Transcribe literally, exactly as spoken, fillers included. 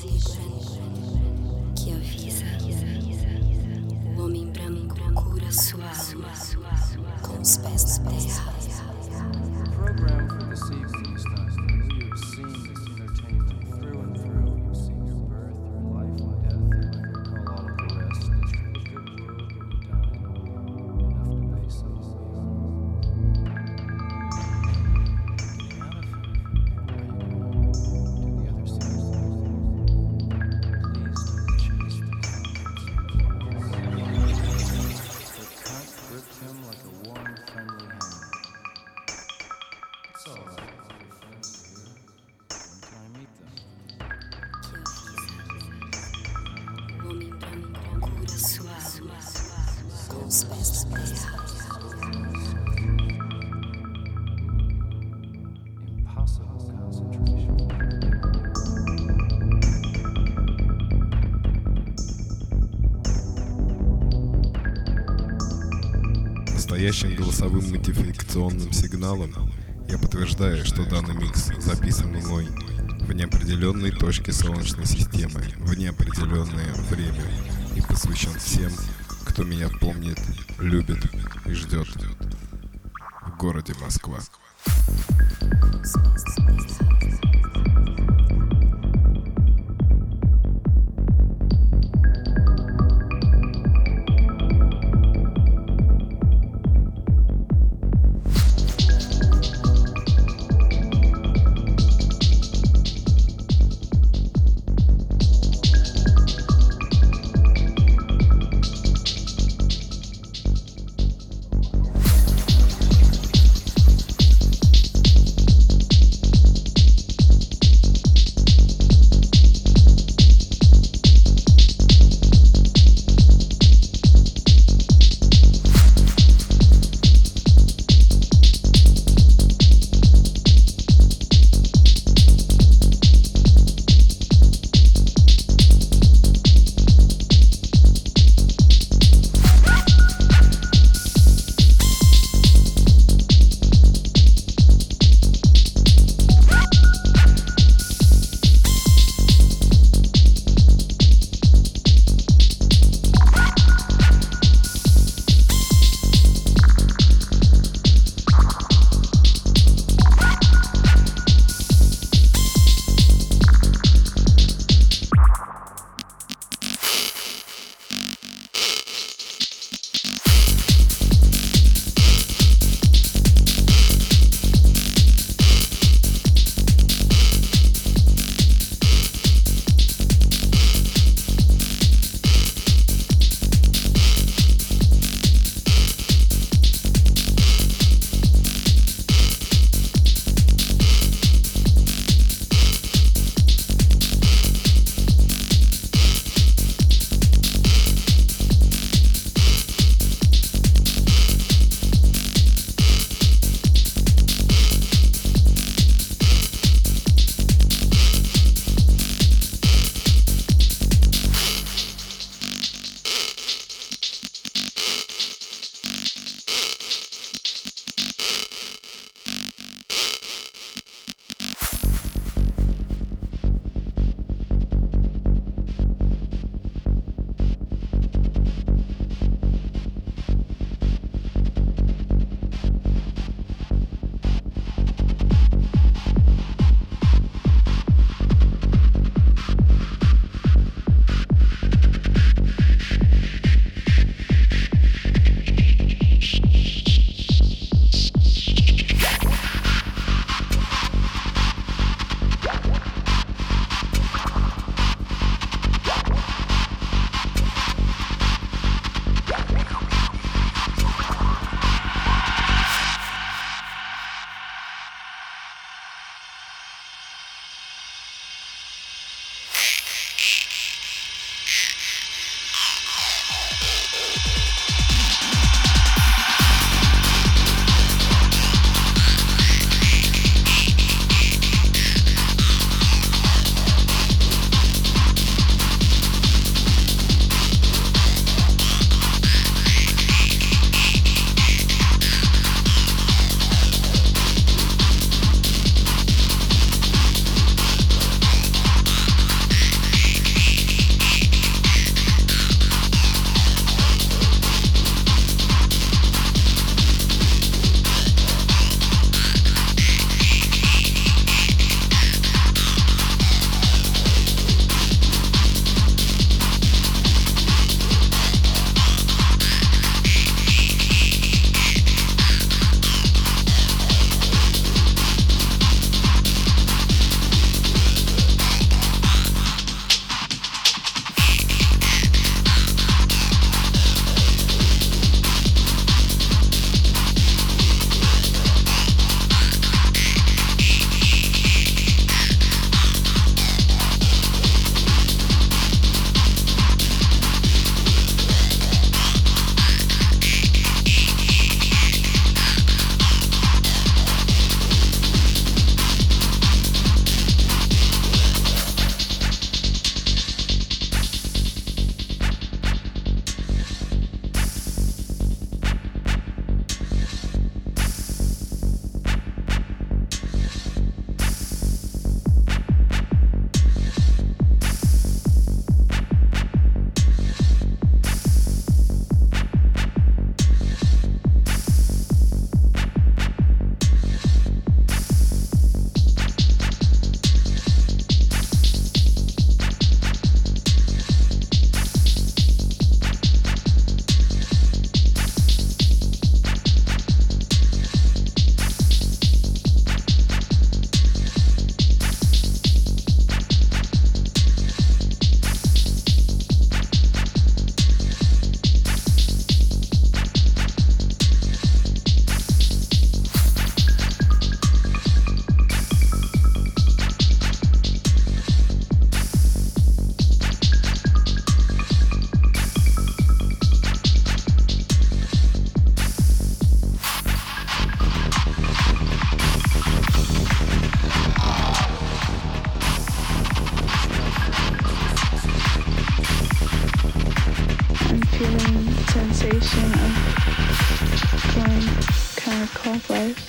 que avisa. O homem branco cura sua alma com os pés na terra. Program for this evening is time. You have seen this entertainment through and through. You've seen your birth, your life and death. You recall all of the rest. It's for the good world that we died. Enough to pay some of the Getting out of here. Are you going to the other side? Please don't chase the clouds. The cut gripped him like a warm, friendly hand. It's all right. All your friends are here. When can I meet them? O homem branco cura sua alma com os pés na terra. Impossible concentration. Настоящим голосовым модификационным сигналом я подтверждаю, что данный микс записан мной в неопределенной точке Солнечной системы, в неопределенное время и посвящен всем, кто меня помнит, любит и ждет в городе Москва. Com os pés na terra.